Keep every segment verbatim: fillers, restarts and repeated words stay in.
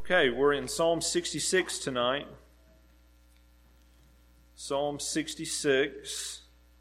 Okay, we're in Psalm sixty-six tonight. Psalm sixty-six.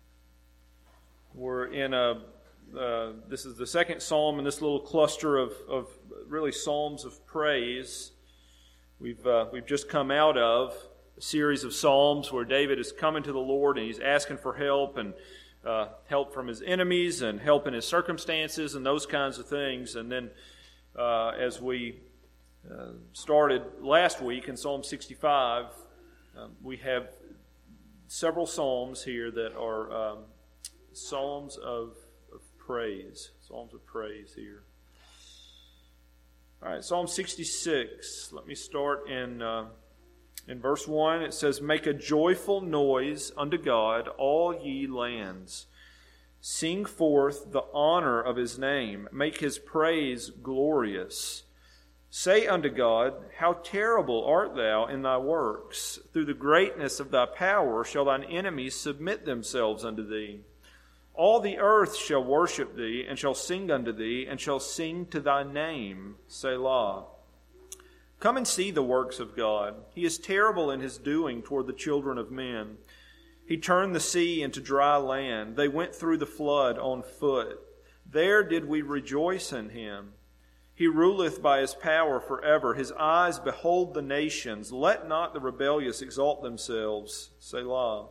We're in a, uh, this is the second psalm in this little cluster of, of really psalms of praise. We've, uh, we've just come out of a series of psalms where David is coming to the Lord and he's asking for help and uh, help from his enemies and help in his circumstances and those kinds of things. And then uh, as we uh, started last week in Psalm sixty-five, um, we have several psalms here that are um, psalms of, of praise. Psalms of praise here. All right, Psalm sixty-six. Let me start in uh, in verse one. It says, "Make a joyful noise unto God, all ye lands. Sing forth the honor of his name. Make his praise glorious. Say unto God, how terrible art thou in thy works. Through the greatness of thy power shall thine enemies submit themselves unto thee. All the earth shall worship thee, and shall sing unto thee, and shall sing to thy name. Selah. Come and see the works of God. He is terrible in his doing toward the children of men. He turned the sea into dry land. They went through the flood on foot. There did we rejoice in him. He ruleth by his power forever. His eyes behold the nations. Let not the rebellious exalt themselves. Selah.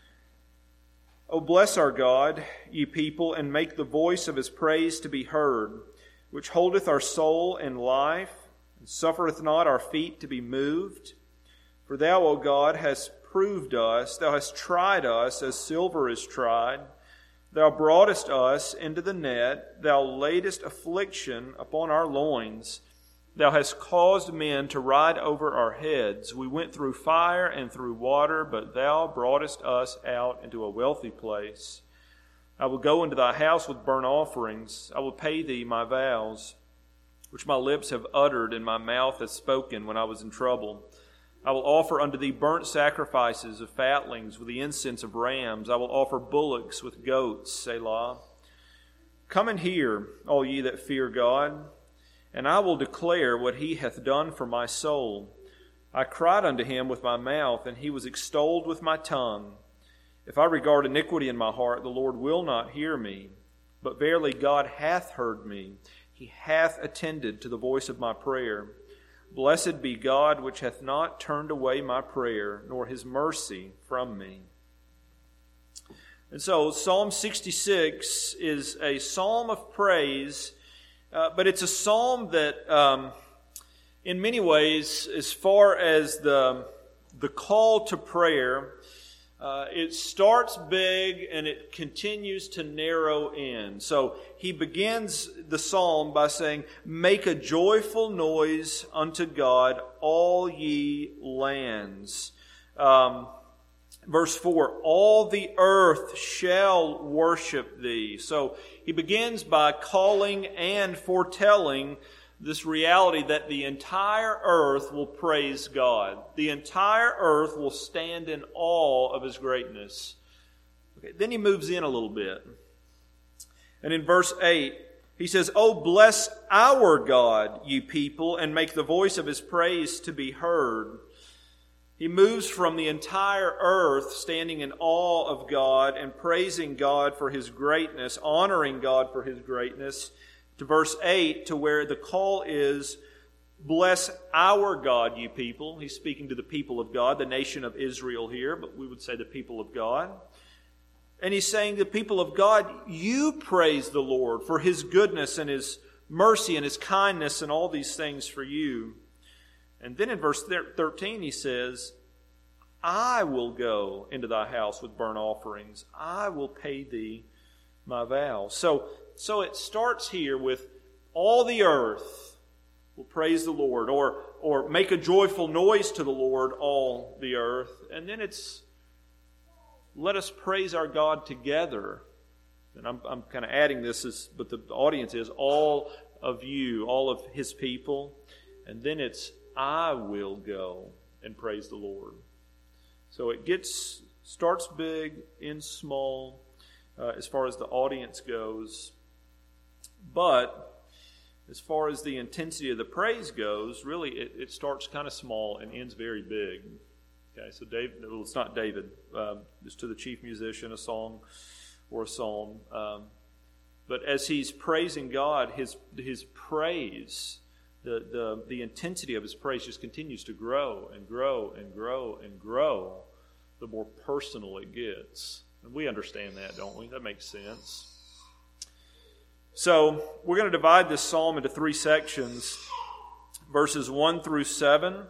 O bless our God, ye people, and make the voice of his praise to be heard, which holdeth our soul in life, and suffereth not our feet to be moved. For thou, O God, hast proved us, thou hast tried us as silver is tried. Thou broughtest us into the net, thou laidest affliction upon our loins. Thou hast caused men to ride over our heads. We went through fire and through water, but thou broughtest us out into a wealthy place. I will go into thy house with burnt offerings. I will pay thee my vows, which my lips have uttered and my mouth has spoken when I was in trouble. I will offer unto thee burnt sacrifices of fatlings with the incense of rams. I will offer bullocks with goats. Selah. Come and hear, all ye that fear God, and I will declare what he hath done for my soul. I cried unto him with my mouth, and he was extolled with my tongue. If I regard iniquity in my heart, the Lord will not hear me. But verily God hath heard me. He hath attended to the voice of my prayer. Blessed be God, which hath not turned away my prayer, nor his mercy from me." And so Psalm sixty-six is a psalm of praise, uh, but it's a psalm that, um, in many ways, as far as the, the call to prayer, Uh, it starts big and it continues to narrow in. So he begins the psalm by saying, "Make a joyful noise unto God, all ye lands." Um, verse four, "All the earth shall worship thee." So he begins by calling and foretelling this reality that the entire earth will praise God. The entire earth will stand in awe of his greatness. Okay, then he moves in a little bit. And in verse eight, he says, "Oh, bless our God, ye people, and make the voice of his praise to be heard." He moves from the entire earth standing in awe of God and praising God for his greatness, honoring God for his greatness, to verse eight, to where the call is, "Bless our God, you people." He's speaking to the people of God, the nation of Israel here, but we would say the people of God. And he's saying, the people of God, you praise the Lord for his goodness and his mercy and his kindness and all these things for you. And then in verse thirteen he says, "I will go into thy house with burnt offerings. I will pay thee my vows." So, So it starts here with all the earth will praise the Lord, or or make a joyful noise to the Lord, all the earth. And then it's, let us praise our God together. And I'm I'm kind of adding this, as, but the audience is all of you, all of his people. And then it's, I will go and praise the Lord. So it gets starts big, ends small, uh, as far as the audience goes. But as far as the intensity of the praise goes, really it, it starts kind of small and ends very big. Okay, so David, well, it's not David. Um, it's to the chief musician, a song or a psalm. Um, but as he's praising God, his his praise, the, the the intensity of his praise just continues to grow and grow and grow and grow the more personal it gets. And we understand that, don't we? That makes sense. So we're going to divide this psalm into three sections, verses one through seven,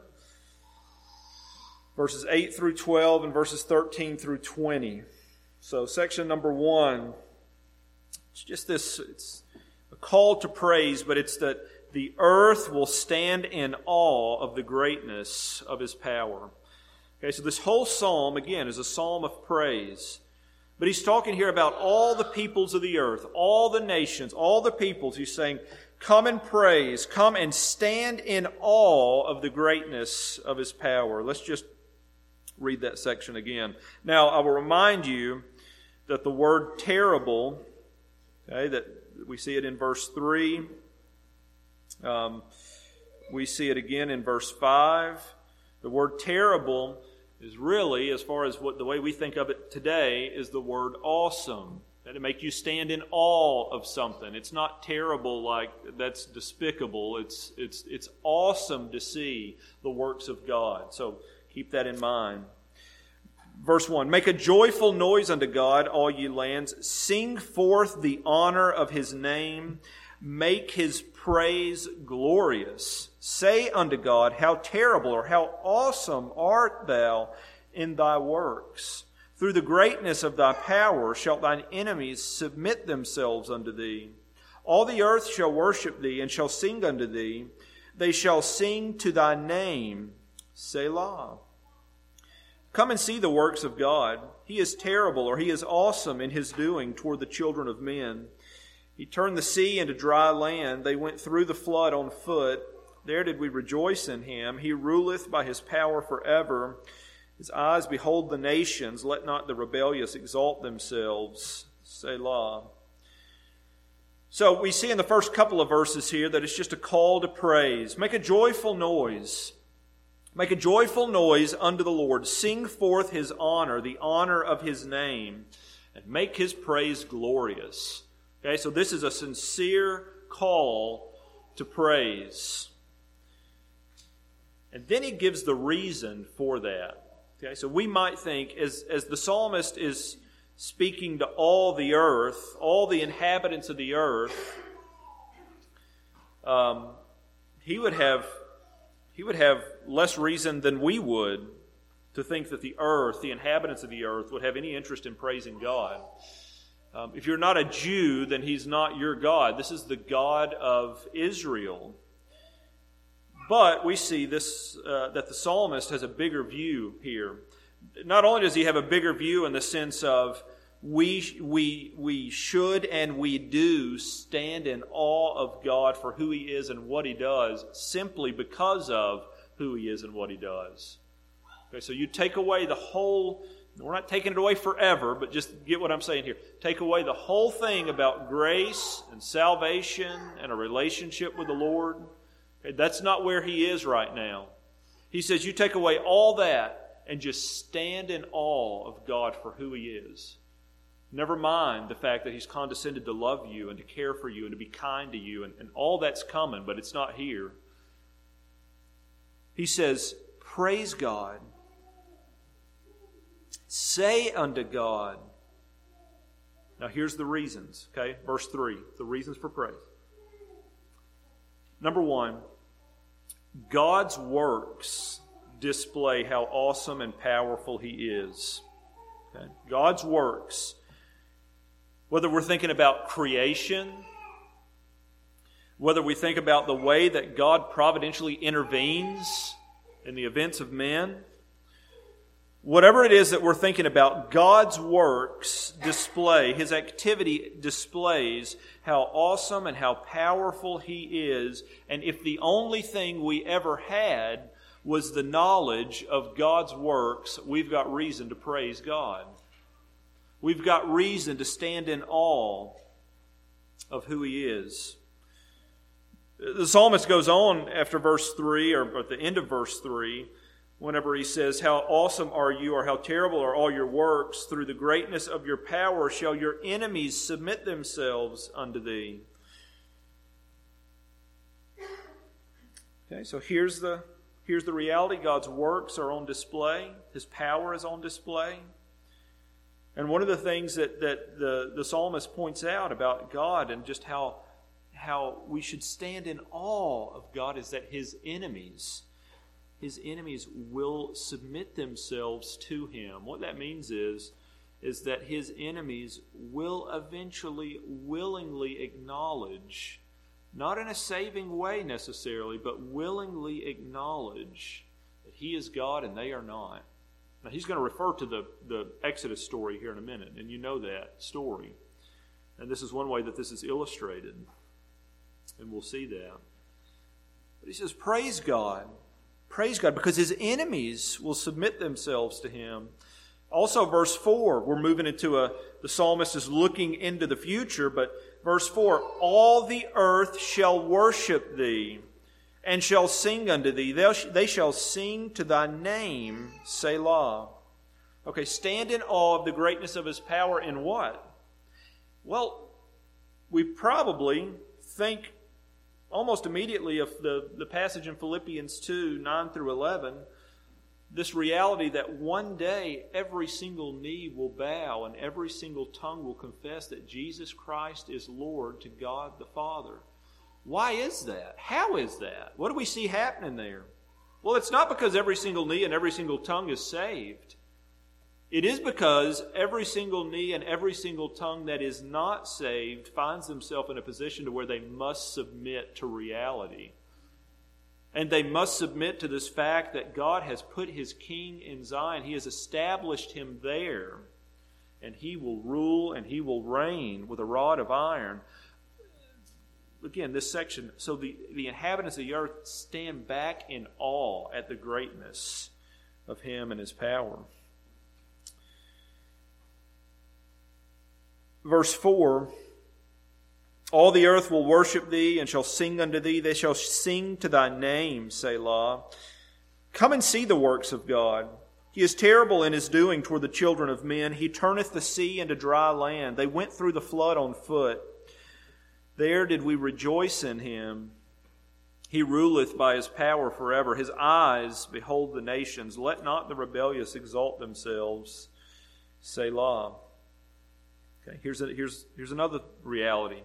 verses eight through twelve, and verses thirteen through twenty. So section number one, it's just this, it's a call to praise, but it's that the earth will stand in awe of the greatness of his power. Okay, so this whole psalm, again, is a psalm of praise. But he's talking here about all the peoples of the earth, all the nations, all the peoples. He's saying, come and praise, come and stand in awe of the greatness of his power. Let's just read that section again. Now, I will remind you that the word terrible, okay, that we see it in verse three. Um, we see it again in verse five. The word terrible is really, as far as what the way we think of it today, is the word awesome. That'll make you stand in awe of something. It's not terrible like that's despicable. It's it's it's awesome to see the works of God. So keep that in mind. Verse one, make a joyful noise unto God, all ye lands. Sing forth the honor of his name. Make his praise glorious. Say unto God, how terrible or how awesome art thou in thy works. Through the greatness of thy power shalt thine enemies submit themselves unto thee. All the earth shall worship thee and shall sing unto thee. They shall sing to thy name, Selah. Come and see the works of God. He is terrible, or he is awesome in his doing toward the children of men. He turned the sea into dry land. They went through the flood on foot. There did we rejoice in him. He ruleth by his power forever. His eyes behold the nations. Let not the rebellious exalt themselves. Selah. So we see in the first couple of verses here that it's just a call to praise. Make a joyful noise. Make a joyful noise unto the Lord. Sing forth his honor, the honor of his name, and make his praise glorious. Okay, so this is a sincere call to praise. And then he gives the reason for that. Okay, so we might think, as, as the psalmist is speaking to all the earth, all the inhabitants of the earth, um, he would have he would have less reason than we would to think that the earth, the inhabitants of the earth, would have any interest in praising God. Um, if you're not a Jew, then he's not your God. This is the God of Israel. But we see this uh, that the psalmist has a bigger view here. Not only does he have a bigger view in the sense of we we we should and we do stand in awe of God for who he is and what he does, simply because of who he is and what he does. Okay, so you take away the whole. We're not taking it away forever, but just get what I'm saying here. Take away the whole thing about grace and salvation and a relationship with the Lord. Okay, that's not where he is right now. He says you take away all that and just stand in awe of God for who he is. Never mind the fact that he's condescended to love you and to care for you and to be kind to you, and, and all that's coming, but it's not here. He says, praise God. Say unto God. Now here's the reasons, okay? Verse three, the reasons for praise. Number one, God's works display how awesome and powerful he is. Okay? God's works, whether we're thinking about creation, whether we think about the way that God providentially intervenes in the events of men, whatever it is that we're thinking about, God's works display, his activity displays how awesome and how powerful he is. And if the only thing we ever had was the knowledge of God's works, we've got reason to praise God. We've got reason to stand in awe of who he is. The psalmist goes on after verse three, or at the end of verse three, whenever he says, "How awesome are you, or how terrible are all your works. Through the greatness of your power shall your enemies submit themselves unto thee." Okay, so here's the, here's the reality. God's works are on display. His power is on display. And one of the things that, that the, the psalmist points out about God and just how, how we should stand in awe of God is that His enemies, His enemies will submit themselves to Him. What that means is, is that His enemies will eventually willingly acknowledge, not in a saving way necessarily, but willingly acknowledge that He is God and they are not. Now, he's going to refer to the, the Exodus story here in a minute, and you know that story. And this is one way that this is illustrated, and we'll see that. But he says, praise God. Praise God, because His enemies will submit themselves to Him. Also, verse four, we're moving into a, the psalmist is looking into the future, but verse four, all the earth shall worship Thee, and shall sing unto Thee. They shall sing to Thy name, Selah. Okay, stand in awe of the greatness of His power in what? Well, we probably think almost immediately of the, the passage in Philippians two, nine through eleven, this reality that one day every single knee will bow and every single tongue will confess that Jesus Christ is Lord to God the Father. Why is that? How is that? What do we see happening there? Well, it's not because every single knee and every single tongue is saved. It is because every single knee and every single tongue that is not saved finds themselves in a position to where they must submit to reality. And they must submit to this fact that God has put His King in Zion. He has established Him there. And He will rule and He will reign with a rod of iron. Again, this section, so the, the inhabitants of the earth stand back in awe at the greatness of Him and His power. Verse four, all the earth will worship Thee and shall sing unto Thee. They shall sing to Thy name, Selah. Come and see the works of God. He is terrible in His doing toward the children of men. He turneth the sea into dry land. They went through the flood on foot. There did we rejoice in Him. He ruleth by His power forever. His eyes behold the nations. Let not the rebellious exalt themselves. Selah. Okay, here's, a, here's, here's another reality.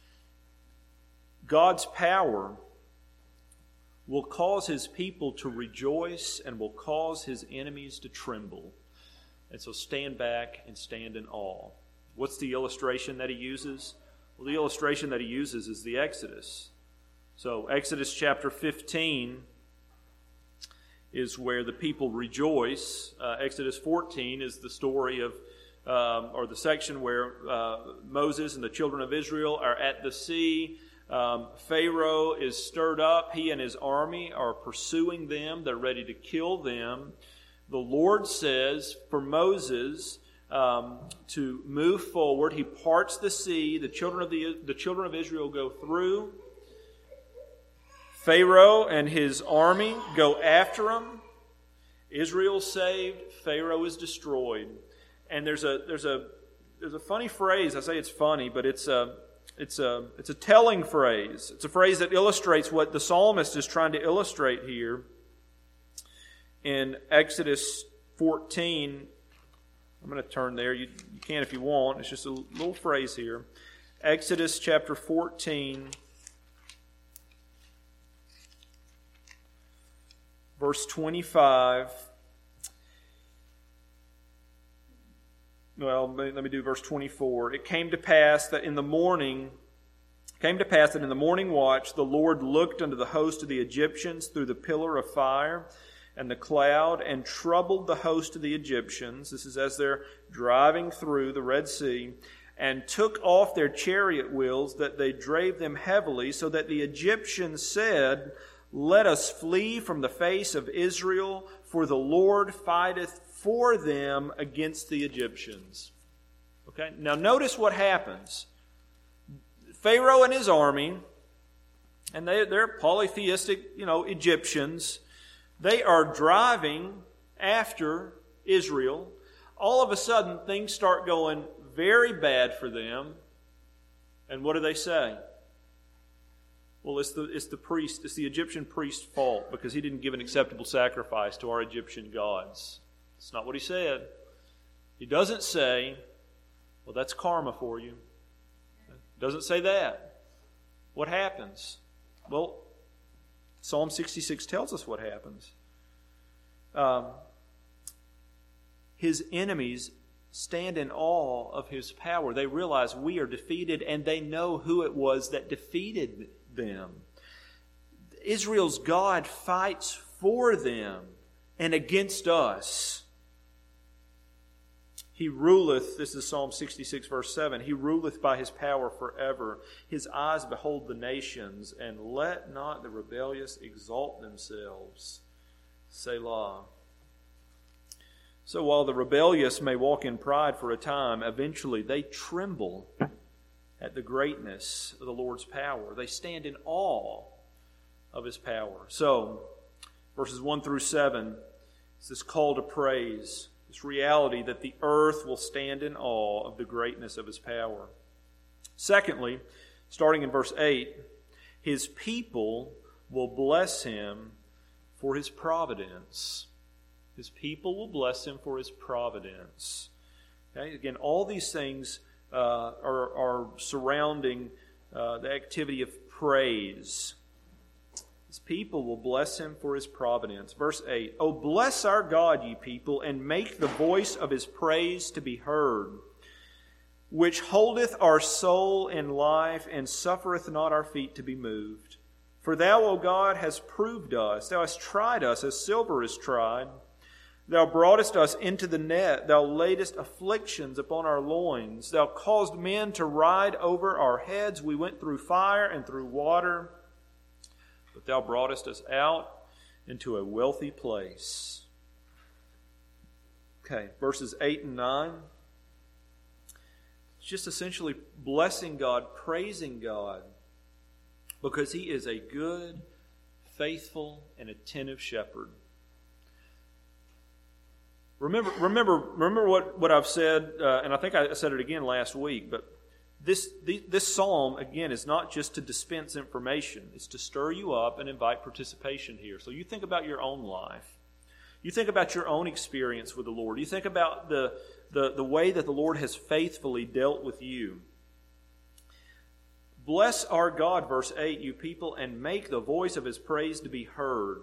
God's power will cause His people to rejoice and will cause His enemies to tremble. And so stand back and stand in awe. What's the illustration that He uses? Well, the illustration that He uses is the Exodus. So Exodus chapter fifteen is where the people rejoice. Uh, Exodus fourteen is the story of, um, or the section where uh, Moses and the children of Israel are at the sea. Um, Pharaoh is stirred up. He and his army are pursuing them. They're ready to kill them. The Lord says for Moses um, to move forward. He parts the sea. The children of the the children of Israel go through. Pharaoh and his army go after them. Israel's saved. Pharaoh is destroyed. And there's a there's a there's a funny phrase. I say it's funny, but it's a It's a, it's a telling phrase. It's a phrase that illustrates what the psalmist is trying to illustrate here. In Exodus fourteen, I'm going to turn there. You, you can if you want. It's just a little phrase here. Exodus chapter fourteen, verse twenty-five. Well, let me do verse twenty-four. It came to pass that in the morning, came to pass that in the morning watch, the Lord looked unto the host of the Egyptians through the pillar of fire and the cloud, and troubled the host of the Egyptians. This is as they're driving through the Red Sea, and took off their chariot wheels, that they drave them heavily, so that the Egyptians said, Let us flee from the face of Israel, for the Lord fighteth for them against the Egyptians. Okay, now notice what happens. Pharaoh and his army and they, they're polytheistic, you know, Egyptians. They are driving after Israel. All of a sudden, things start going very bad for them. And what do they say? Well, it's the, it's the priest, it's the Egyptian priest's fault because he didn't give an acceptable sacrifice to our Egyptian gods. It's not what he said. He doesn't say, well, that's karma for you. He doesn't say that. What happens? Well, Psalm sixty-six tells us what happens. Um, his enemies stand in awe of his power. They realize we are defeated, and they know who it was that defeated them. Israel's God fights for them and against us. He ruleth, this is Psalm sixty-six, verse seven, He ruleth by His power forever. His eyes behold the nations, and let not the rebellious exalt themselves. Selah. So while the rebellious may walk in pride for a time, eventually they tremble at the greatness of the Lord's power. They stand in awe of His power. So, verses one through seven is this call to praise. This reality that the earth will stand in awe of the greatness of His power. Secondly, starting in verse eight, His people will bless Him for His providence. His people will bless Him for His providence. Okay? Again, all these things uh, are, are surrounding uh, the activity of praise. His people will bless Him for His providence. Verse eight, O bless our God, ye people, and make the voice of His praise to be heard, which holdeth our soul in life, and suffereth not our feet to be moved. For Thou, O God, hast proved us. Thou hast tried us as silver is tried. Thou broughtest us into the net. Thou laidest afflictions upon our loins. Thou caused men to ride over our heads. We went through fire and through water, but Thou broughtest us out into a wealthy place. Okay, verses eight and nine. It's just essentially blessing God, praising God, because He is a good, faithful, and attentive shepherd. Remember, remember, remember what, what I've said, uh, and I think I said it again last week, but this, the, this psalm, again, is not just to dispense information. It's to stir you up and invite participation here. So you think about your own life. You think about your own experience with the Lord. You think about the, the, the way that the Lord has faithfully dealt with you. Bless our God, verse eight, you people, and make the voice of His praise to be heard.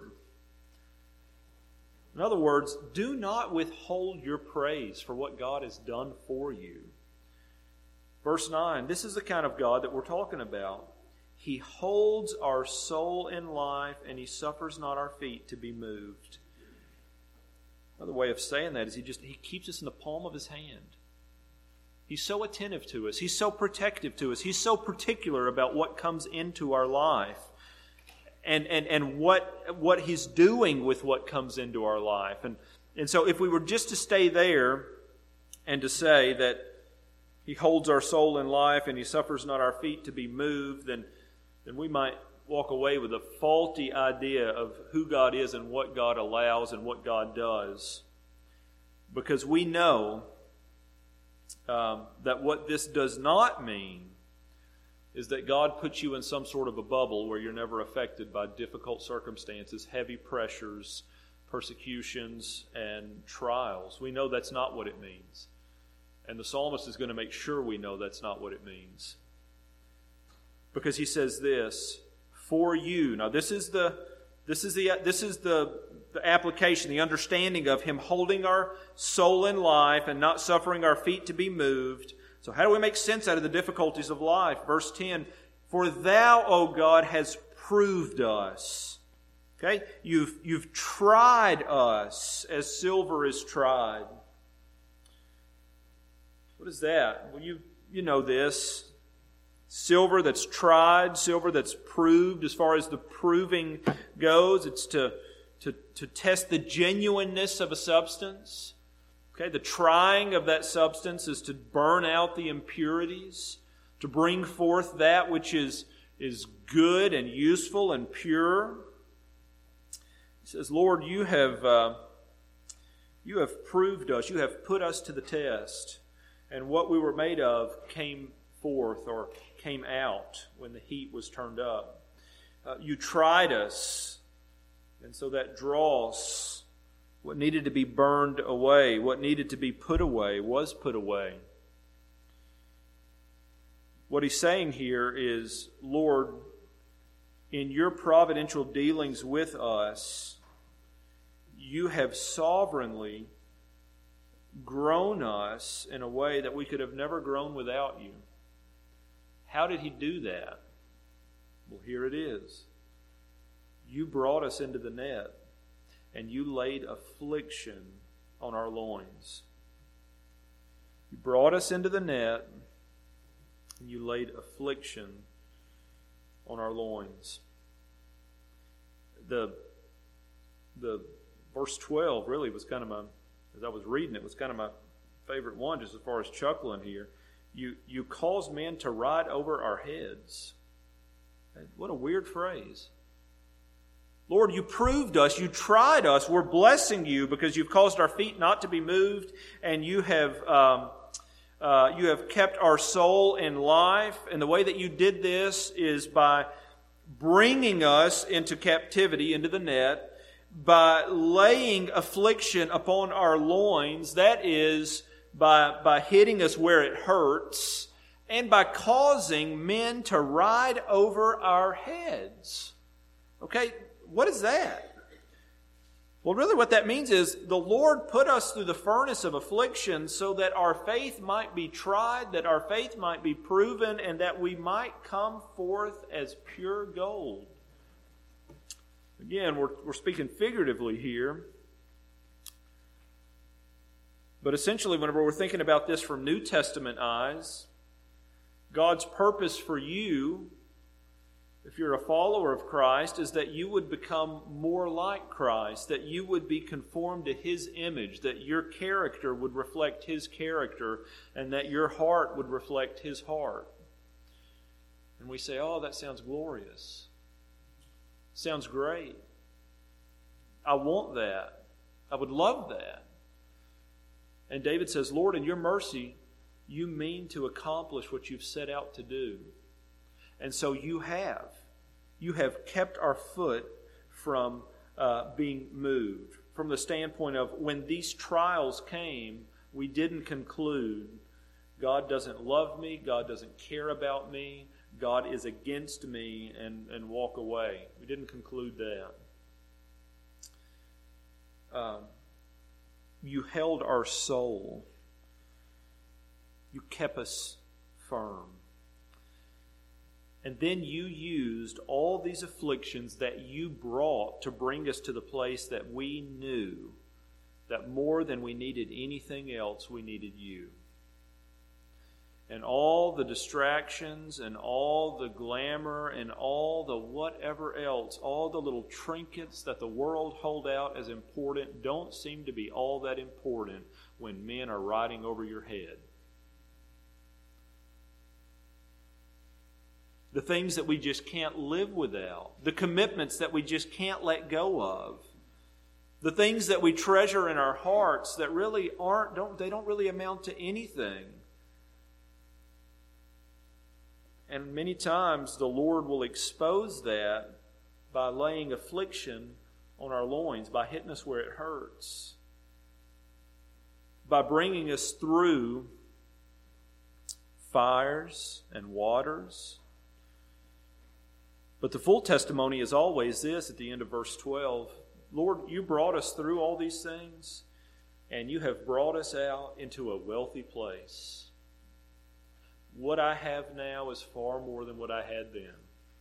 In other words, do not withhold your praise for what God has done for you. Verse nine, this is the kind of God that we're talking about. He holds our soul in life, and He suffers not our feet to be moved. Another way of saying that is He just He keeps us in the palm of His hand. He's so attentive to us. He's so protective to us. He's so particular about what comes into our life. And, and, and what what He's doing with what comes into our life. And, and so if we were just to stay there and to say that He holds our soul in life and He suffers not our feet to be moved, then, then we might walk away with a faulty idea of who God is and what God allows and what God does. Because we know um, that what this does not mean is that God puts you in some sort of a bubble where you're never affected by difficult circumstances, heavy pressures, persecutions, and trials. We know that's not what it means. And the psalmist is going to make sure we know that's not what it means. Because he says this, for you. Now this is the this is the this is the, the application, the understanding of Him holding our soul in life and not suffering our feet to be moved. So how do we make sense out of the difficulties of life? Verse ten, for Thou, O God, has proved us. Okay? You've, you've tried us as silver is tried. What is that? Well, you, you know this. Silver that's tried, silver that's proved as far as the proving goes. It's to, to, to test the genuineness of a substance. Okay, the trying of that substance is to burn out the impurities, to bring forth that which is, is good and useful and pure. He says, Lord, you have uh, you have proved us, you have put us to the test, and what we were made of came forth or came out when the heat was turned up. Uh, you tried us, and so that dross, what needed to be burned away, what needed to be put away, was put away. What he's saying here is, Lord, in your providential dealings with us, you have sovereignly grown us in a way that we could have never grown without you. How did he do that? Well, here it is. You brought us into the net, and you laid affliction on our loins. You brought us into the net, and you laid affliction on our loins. The, the verse twelve really was kind of my, as I was reading it, was kind of my favorite one, just as far as chuckling here. You, you caused men to ride over our heads. What a weird phrase. Lord, you proved us, you tried us, we're blessing you because you've caused our feet not to be moved, and you have um, uh, you have kept our soul in life. And the way that you did this is by bringing us into captivity, into the net, by laying affliction upon our loins, that is, by, by hitting us where it hurts, and by causing men to ride over our heads. Okay, what is that? Well, really what that means is the Lord put us through the furnace of affliction so that our faith might be tried, that our faith might be proven, and that we might come forth as pure gold. Again, we're, we're speaking figuratively here. But essentially, whenever we're thinking about this from New Testament eyes, God's purpose for you, if you're a follower of Christ, is that you would become more like Christ, that you would be conformed to His image, that your character would reflect His character, and that your heart would reflect His heart. And we say, oh, that sounds glorious. Sounds great. I want that. I would love that. And David says, Lord, in your mercy, you mean to accomplish what you've set out to do. And so you have. You have kept our foot from uh, being moved. From the standpoint of when these trials came, we didn't conclude, God doesn't love me, God doesn't care about me, God is against me, and, and walk away. We didn't conclude that. Um, you held our soul. You kept us firm. And then you used all these afflictions that you brought to bring us to the place that we knew that more than we needed anything else, we needed you. And all the distractions and all the glamour and all the whatever else, all the little trinkets that the world hold out as important don't seem to be all that important when men are riding over your head. The things that we just can't live without. The commitments that we just can't let go of. The things that we treasure in our hearts that really aren't, don't, they don't really amount to anything. And many times the Lord will expose that by laying affliction on our loins, by hitting us where it hurts, by bringing us through fires and waters. But the full testimony is always this at the end of verse twelve. Lord, you brought us through all these things, and you have brought us out into a wealthy place. What I have now is far more than what I had then.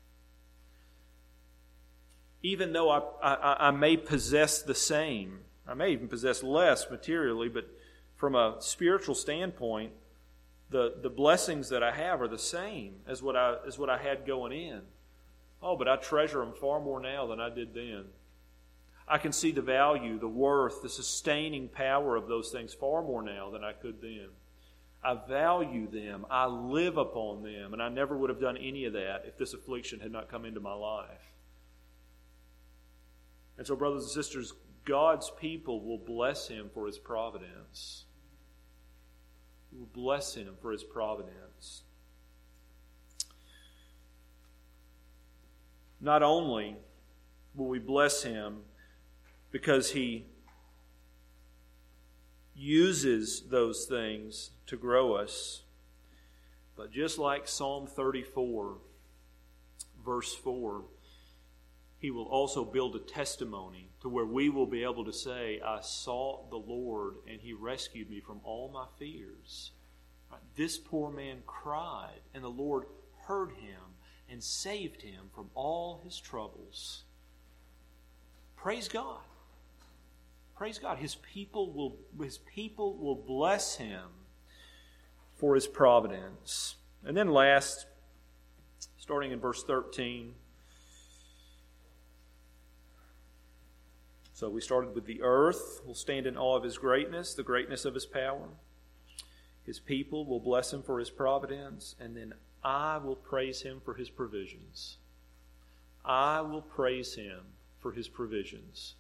Even though I, I, I may possess the same, I may even possess less materially, but from a spiritual standpoint, the, the blessings that I have are the same as what I as what I had going in. Oh, but I treasure them far more now than I did then. I can see the value, the worth, the sustaining power of those things far more now than I could then. I value them. I live upon them. And I never would have done any of that if this affliction had not come into my life. And so, brothers and sisters, God's people will bless Him for His providence. We will bless Him for His providence. Not only will we bless Him because He uses those things to grow us, but just like Psalm thirty-four, verse four, He will also build a testimony to where we will be able to say, I sought the Lord and He rescued me from all my fears. Right? This poor man cried and the Lord heard him and saved him from all his troubles. Praise God. Praise God. His people will, his people will bless Him for His providence. And then last, starting in verse thirteen. So we started with the earth will stand in awe of His greatness, the greatness of His power. His people will bless Him for His providence. And then I will praise Him for His provisions. I will praise Him for His provisions.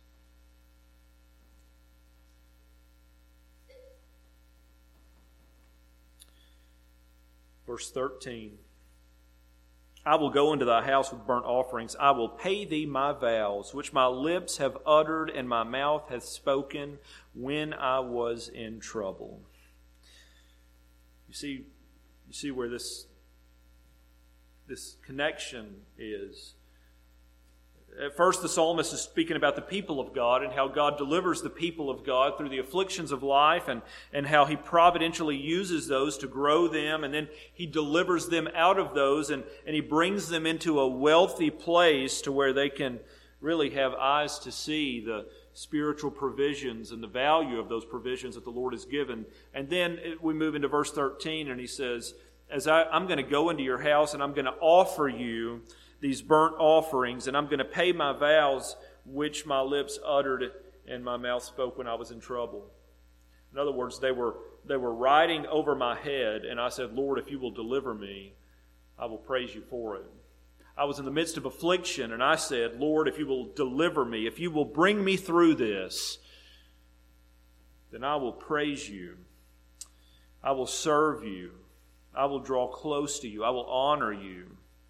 Verse thirteen. I will go into thy house with burnt offerings. I will pay thee my vows, which my lips have uttered and my mouth hath spoken when I was in trouble. You see, you see where this, this connection is. At first, the psalmist is speaking about the people of God and how God delivers the people of God through the afflictions of life and, and how He providentially uses those to grow them, and then He delivers them out of those and, and He brings them into a wealthy place to where they can really have eyes to see the spiritual provisions and the value of those provisions that the Lord has given. And then we move into verse thirteen and He says, As I, I'm going to go into your house and I'm going to offer you these burnt offerings, and I'm going to pay my vows which my lips uttered and my mouth spoke when I was in trouble. In other words, they were they were riding over my head, and I said, Lord, if you will deliver me, I will praise you for it. I was in the midst of affliction, and I said, Lord, if you will deliver me, if you will bring me through this, then I will praise you. I will serve you. I will draw close to you. I will honor you.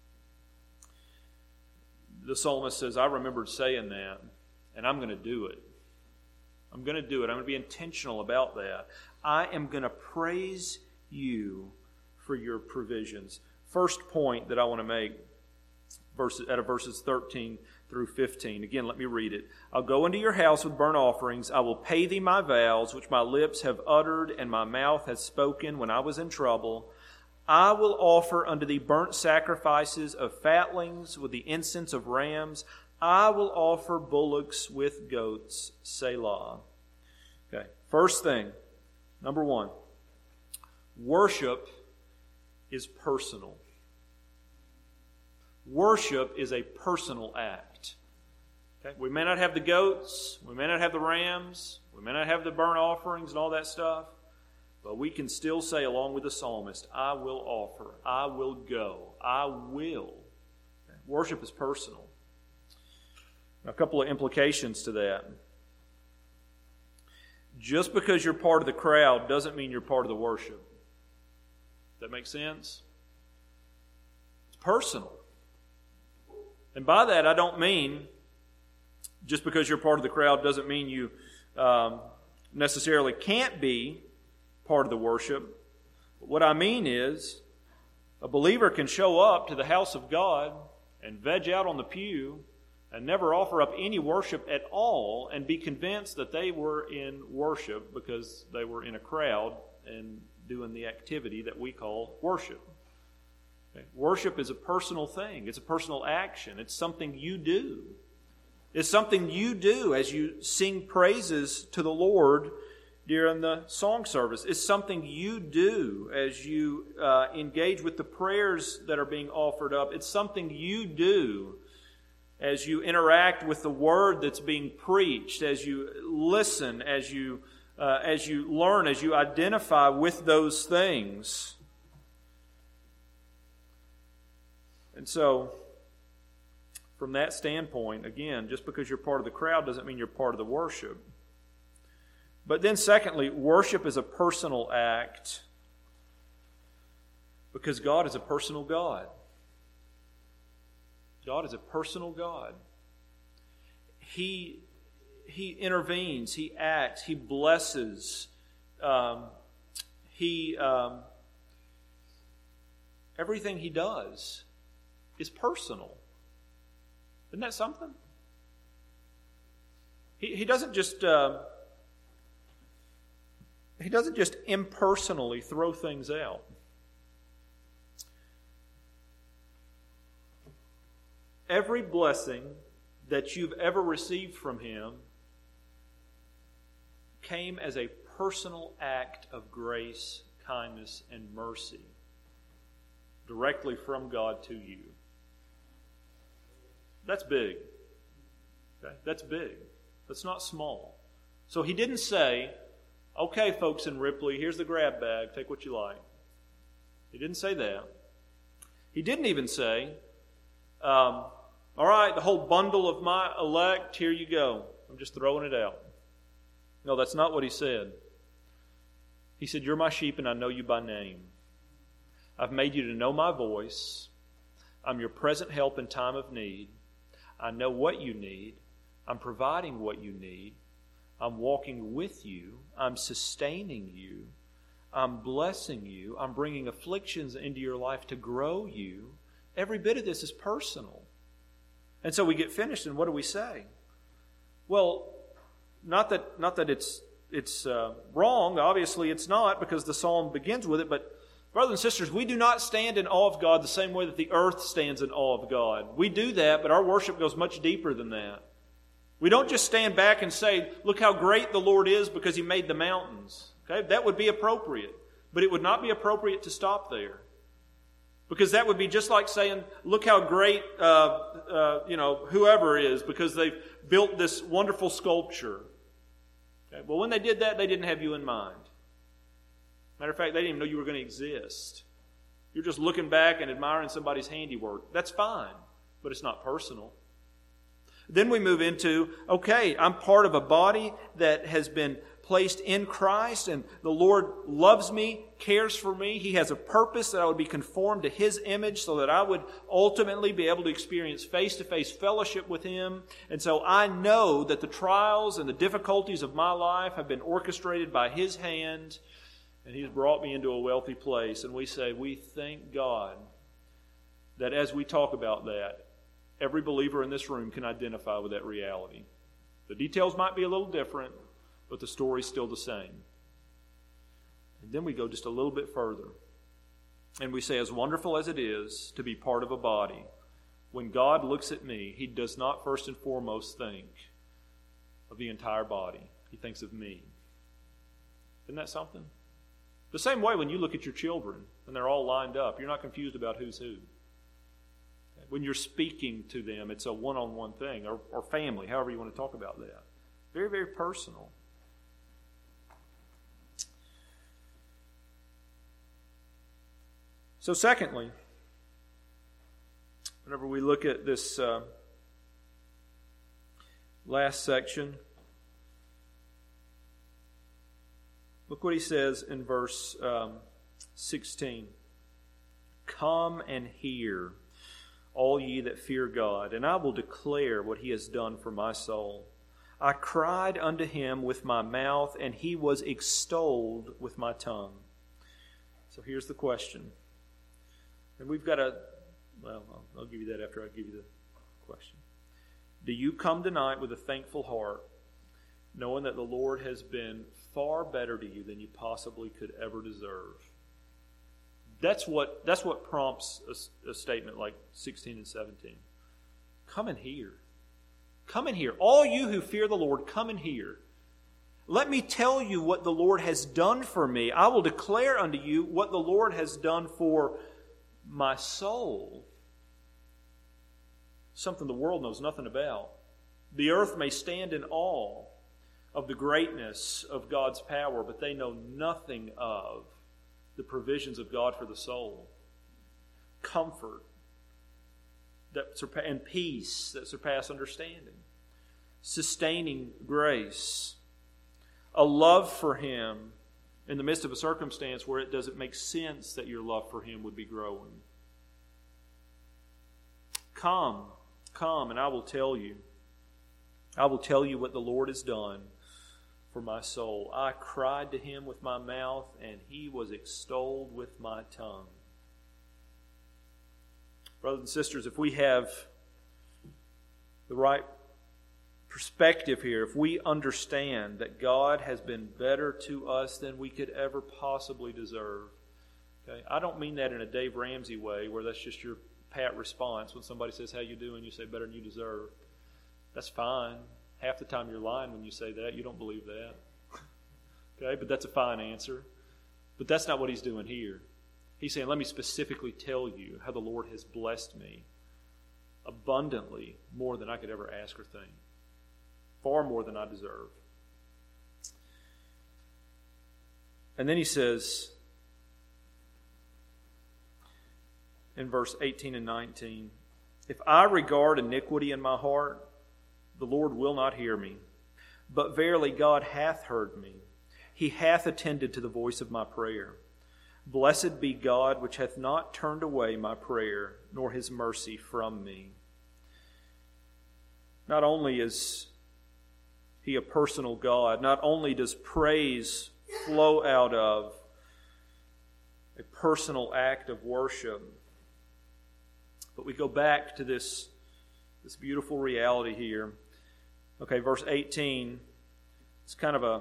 The psalmist says, I remembered saying that, and I'm going to do it. I'm going to do it. I'm going to be intentional about that. I am going to praise you for your provisions. First point that I want to make verses, out of verses thirteen through fifteen. Again, let me read it. I'll go into your house with burnt offerings. I will pay thee my vows, which my lips have uttered and my mouth has spoken when I was in trouble. I will offer unto thee burnt sacrifices of fatlings with the incense of rams. I will offer bullocks with goats. Selah. Okay, first thing, number one, worship is personal. Worship is a personal act. Okay? We may not have the goats, we may not have the rams, we may not have the burnt offerings and all that stuff, but we can still say, along with the psalmist, I will offer, I will go, I will. Okay? Worship is personal. Now, a couple of implications to that. Just because you're part of the crowd doesn't mean you're part of the worship. Does that make sense? It's personal. And by that, I don't mean just because you're part of the crowd doesn't mean you um, necessarily can't be part of the worship. But what I mean is, a believer can show up to the house of God and veg out on the pew and never offer up any worship at all and be convinced that they were in worship because they were in a crowd and doing the activity that we call worship. Okay? Worship is a personal thing. It's a personal action. It's something you do. It's something you do as you sing praises to the Lord during the song service. It's something you do as you uh, engage with the prayers that are being offered up. It's something you do as you interact with the word that's being preached, as you listen, as you uh, as you learn, as you identify with those things. And so, from that standpoint, again, just because you're part of the crowd doesn't mean you're part of the worship. But then secondly, worship is a personal act because God is a personal God. God is a personal God. He, he intervenes, He acts, He blesses, um, He um, everything He does is personal. Isn't that something? He, he doesn't just uh, He doesn't just impersonally throw things out. Every blessing that you've ever received from Him came as a personal act of grace, kindness, and mercy directly from God to you. That's big. Okay? That's big. That's not small. So He didn't say, okay, folks in Ripley, here's the grab bag, take what you like. He didn't say that. He didn't even say, um, all right, the whole bundle of my elect, here you go. I'm just throwing it out. No, that's not what He said. He said, you're my sheep and I know you by name. I've made you to know my voice. I'm your present help in time of need. I know what you need. I'm providing what you need. I'm walking with you. I'm sustaining you. I'm blessing you. I'm bringing afflictions into your life to grow you. Every bit of this is personal. And so we get finished, and what do we say? Well, not that not that it's it's uh, wrong. Obviously, it's not, because the psalm begins with it. But brothers and sisters, we do not stand in awe of God the same way that the earth stands in awe of God. We do that, but our worship goes much deeper than that. We don't just stand back and say, look how great the Lord is because He made the mountains. Okay, that would be appropriate. But it would not be appropriate to stop there. Because that would be just like saying, look how great, uh, uh, you know, whoever is, because they've built this wonderful sculpture. Okay? Well, when they did that, they didn't have you in mind. Matter of fact, they didn't even know you were going to exist. You're just looking back and admiring somebody's handiwork. That's fine, but it's not personal. Then we move into, okay, I'm part of a body that has been placed in Christ, and the Lord loves me, cares for me. He has a purpose that I would be conformed to His image so that I would ultimately be able to experience face-to-face fellowship with Him. And so I know that the trials and the difficulties of my life have been orchestrated by His hand, and He's brought me into a wealthy place. And we say, we thank God that as we talk about that, every believer in this room can identify with that reality. The details might be a little different, but the story's still the same. And then we go just a little bit further. And we say, as wonderful as it is to be part of a body, when God looks at me, He does not first and foremost think of the entire body. He thinks of me. Isn't that something? The same way when you look at your children and they're all lined up, you're not confused about who's who. When you're speaking to them, it's a one-on-one thing, or, or family, however you want to talk about that. Very, very personal. So secondly, whenever we look at this uh, last section, look what he says in verse um, sixteen. Come and hear, all ye that fear God, and I will declare what He has done for my soul. I cried unto Him with my mouth, and He was extolled with my tongue. So here's the question. And we've got a, well, I'll, I'll give you that after I give you the question. Do you come tonight with a thankful heart, knowing that the Lord has been far better to you than you possibly could ever deserve? That's what that's what prompts a, a statement like sixteen and seventeen. Come and hear. Come and hear. All you who fear the Lord, come and hear. Let me tell you what the Lord has done for me. I will declare unto you what the Lord has done for my soul. Something the world knows nothing about. The earth may stand in awe of the greatness of God's power, but they know nothing of the provisions of God for the soul. Comfort that surpa- and peace that surpass understanding. Sustaining grace. A love for Him in the midst of a circumstance where it doesn't make sense that your love for Him would be growing. Come, come, and I will tell you. I will tell you what the Lord has done for my soul. I cried to Him with my mouth, and He was extolled with my tongue. Brothers and sisters, if we have the right perspective here, if we understand that God has been better to us than we could ever possibly deserve, okay? I don't mean that in a Dave Ramsey way, where that's just your pat response when somebody says, "How you doing?" You say, "Better than you deserve." That's fine. Half the time you're lying when you say that. You don't believe that. Okay, but that's a fine answer. But that's not what he's doing here. He's saying, let me specifically tell you how the Lord has blessed me abundantly, more than I could ever ask or think. Far more than I deserve. And then he says, in verse eighteen and nineteen, if I regard iniquity in my heart, the Lord will not hear me. But verily God hath heard me. He hath attended to the voice of my prayer. Blessed be God, which hath not turned away my prayer, nor His mercy from me. Not only is He a personal God, not only does praise flow out of a personal act of worship, but we go back to this, this beautiful reality here. Okay, verse eighteen, it's kind of a,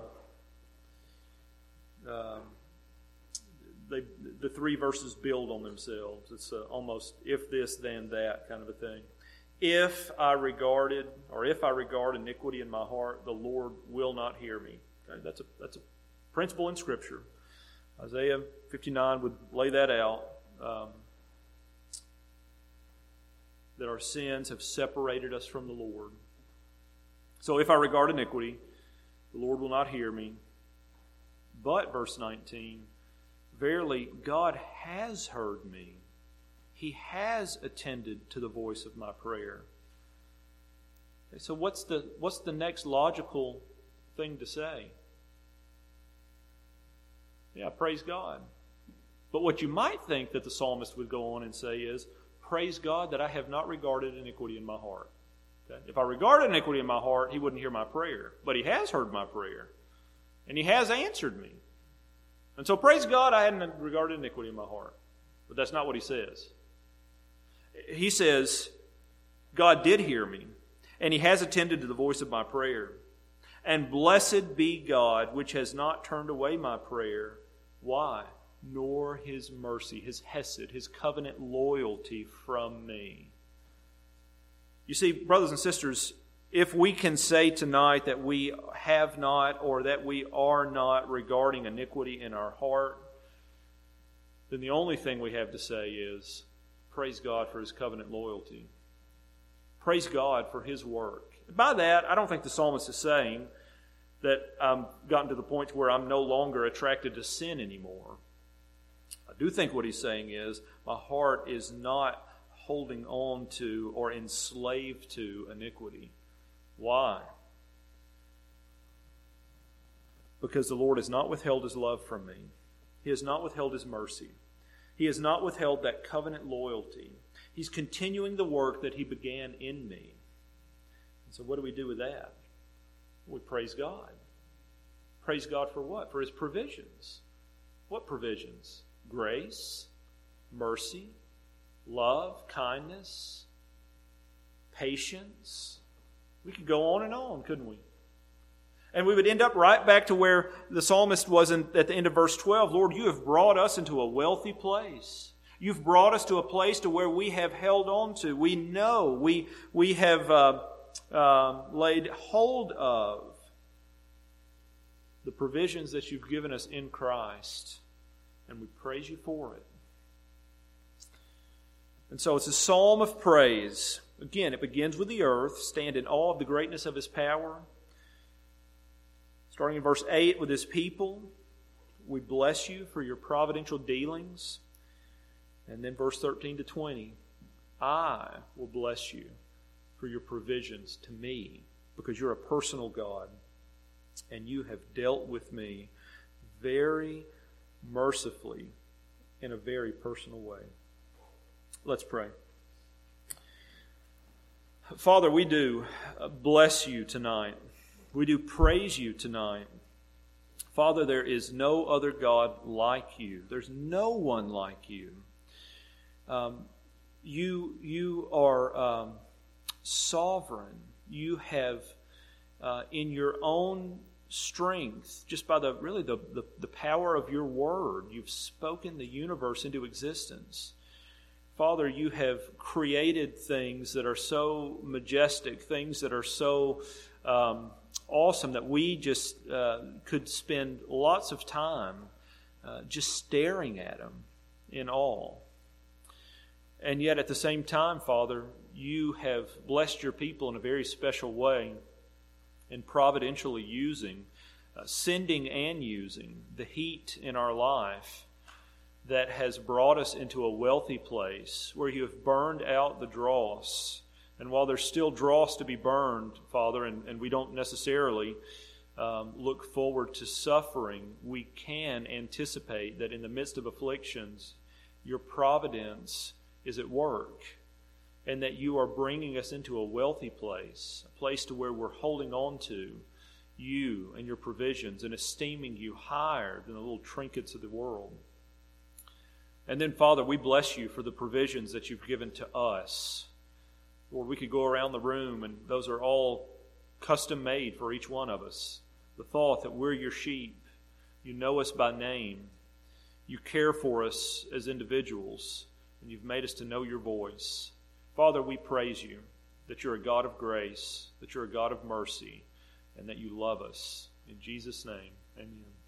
uh, they, the three verses build on themselves. It's a, almost if this, then that kind of a thing. If I regarded, or if I regard iniquity in my heart, the Lord will not hear me. Okay, that's a that's a principle in Scripture. Isaiah fifty-nine would lay that out. Um, that our sins have separated us from the Lord. So if I regard iniquity, the Lord will not hear me. But, verse nineteen, verily God has heard me. He has attended to the voice of my prayer. Okay, so what's the what's the next logical thing to say? Yeah, praise God. But what you might think that the psalmist would go on and say is, praise God that I have not regarded iniquity in my heart. Okay? If I regarded iniquity in my heart, He wouldn't hear my prayer. But He has heard my prayer. And He has answered me. And so praise God I hadn't regarded iniquity in my heart. But that's not what He says. He says, God did hear me, and He has attended to the voice of my prayer. And blessed be God, which has not turned away my prayer. Why? Nor His mercy, His hesed, His covenant loyalty from me. You see, brothers and sisters, if we can say tonight that we have not or that we are not regarding iniquity in our heart, then the only thing we have to say is, praise God for His covenant loyalty. Praise God for His work. By that, I don't think the psalmist is saying that I've gotten to the point where I'm no longer attracted to sin anymore. I do think what he's saying is my heart is not holding on to or enslaved to iniquity. Why? Because the Lord has not withheld His love from me. He has not withheld His mercy. He has not withheld that covenant loyalty. He's continuing the work that He began in me. And so what do we do with that? We praise God. Praise God for what? For His provisions. What provisions? Grace, mercy, love, kindness, patience. We could go on and on, couldn't we? And we would end up right back to where the psalmist was in, at the end of verse twelve. Lord, You have brought us into a wealthy place. You've brought us to a place to where we have held on to. We know, we, we have uh, uh, laid hold of the provisions that You've given us in Christ. And we praise You for it. And so it's a psalm of praise. Again, it begins with the earth. Stand in awe of the greatness of His power. Starting in verse eight with His people, we bless You for Your providential dealings. And then verse thirteen to twenty, I will bless You for Your provisions to me, because You're a personal God, and You have dealt with me very mercifully in a very personal way. Let's pray. Father, we do bless You tonight. We do praise You tonight. Father, there is no other God like You. There's no one like You. Um, you, you are um, sovereign. You have, uh, in Your own strength, just by the really the, the, the power of Your word, You've spoken the universe into existence. Father, You have created things that are so majestic, things that are so um, awesome that we just uh, could spend lots of time uh, just staring at them in awe. And yet at the same time, Father, You have blessed Your people in a very special way, and providentially using, uh, sending and using the heat in our life that has brought us into a wealthy place where You have burned out the dross. And while there's still dross to be burned, Father, and, and we don't necessarily um, look forward to suffering, we can anticipate that in the midst of afflictions, Your providence is at work, and that You are bringing us into a wealthy place, a place to where we're holding on to You and Your provisions and esteeming You higher than the little trinkets of the world. And then, Father, we bless You for the provisions that You've given to us. Lord, we could go around the room, and those are all custom made for each one of us. The thought that we're Your sheep, You know us by name, You care for us as individuals, and You've made us to know Your voice. Father, we praise You that You're a God of grace, that You're a God of mercy, and that You love us. In Jesus' name, amen.